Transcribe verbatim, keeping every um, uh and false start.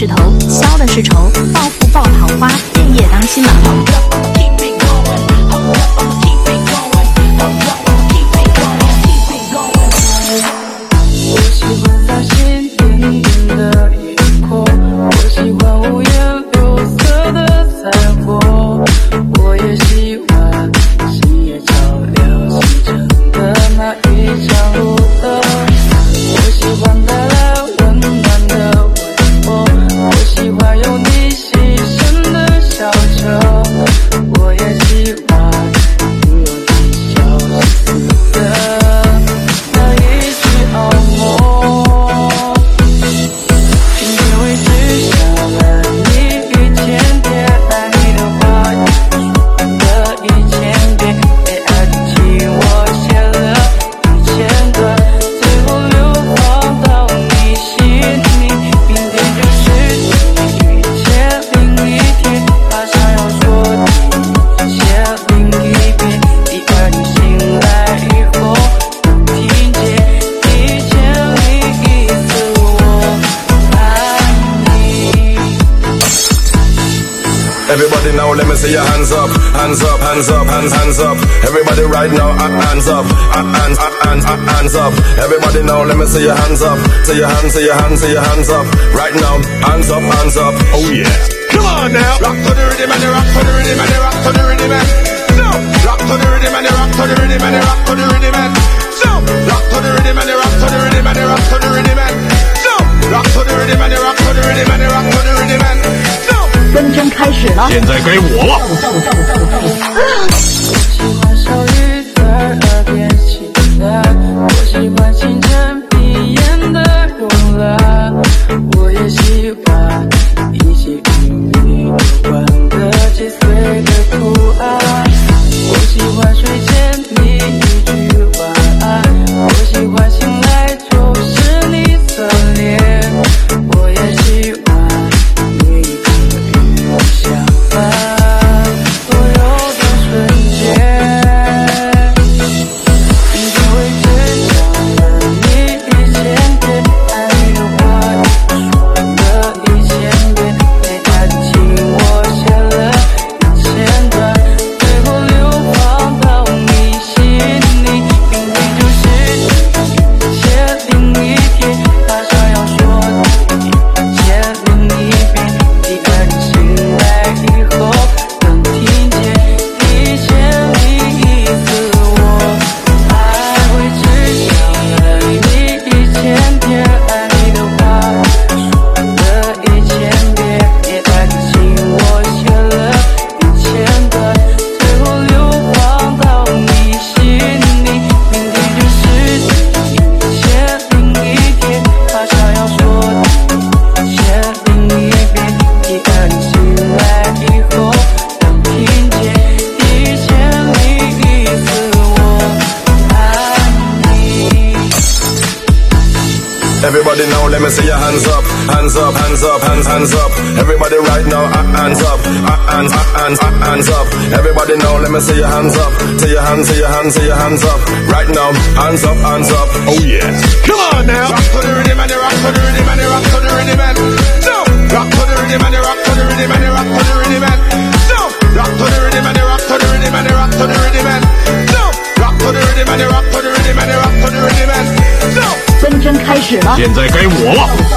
是头，消的是愁，暴富抱桃花，夜夜当新郎。 我喜欢那些点点的萤火，我喜欢五颜六色的彩虹，我也喜欢星夜照亮星辰的那一场路灯，我喜欢带来温暖的问候，我喜欢有你细声的小城，我也喜欢听有你笑丝的那一句好梦，今天为只想了你一千遍，爱你的话语说了一千遍，被爱的情我写了一千段，最后流放到你心里，明天就是你遇见另一天，把想要说的一千零一遍，第二天醒来以后能听见一千零一次我爱你。 Everybody now, let me see your hands up, hands up, hands up, hands, hands up. Everybody right now, uh, hands up, uh, hands, uh, hands, uh, hands up. Everybody now, let me see your hands up, see your hands, see your hands, see your hands up. Right now, hands up, hands up. Oh yeah. Come on now. Rock to the rhythm and the rock to the rhythm and the rock to the rhythm and so. Rock to the rhythm and the rock to the rhythm and the rock to the rhythm and so. Rock to the rhythm and the rock to the rhythm and the rock to the rhythm and so. Rock to the rhythm and the rock to the rhythm and the rock to the rhythm and so. 纷争开始了， 现在该我了。 我喜欢小雨在耳边轻弹，我喜欢清晨闭眼的慵懒，我也喜欢一些与你有关的细碎的图案，我喜欢睡前你一句晚安，我喜欢醒来就是你侧脸，我也喜欢你一个与我相伴所有的瞬间，今天为只想了你一千遍，爱你的话语说了一千遍，被爱的情我写了一千段，最后流放到你心里，明天就是一千零一天，把想要说的一千零一遍，第二天醒来以后能听见一千零一次我爱，会只想了你一千遍，爱你的话说了一千遍，别爱的情我写了一千段，最后流放到你心里，明天就是一千零一天，把想要说的一千零一遍，第二天醒来以后能听见一千零一次我爱你。 Everybody now, let me see your hands up, hands up, hands up, hands, hands up. Everybody right now, uh, hands up, uh, hands, uh, hands, uh, hands up. Everybody now, let me see your hands up, see your hands, see your hands, see your hands up. Right now, hands up, hands up. Oh yeah. Come on now. Rock to the rhythm and the rock to the rhythm and the rock to the rhythm and so. Rock to the rhythm and the rock to the rhythm and the rock to the rhythm and so. Rock to the rhythm and the rock to the rhythm and the rock to the rhythm and so. Rock to the rhythm and the rock to the rhythm and the rock to the rhythm and so. 纷争开始了。 现在该我了。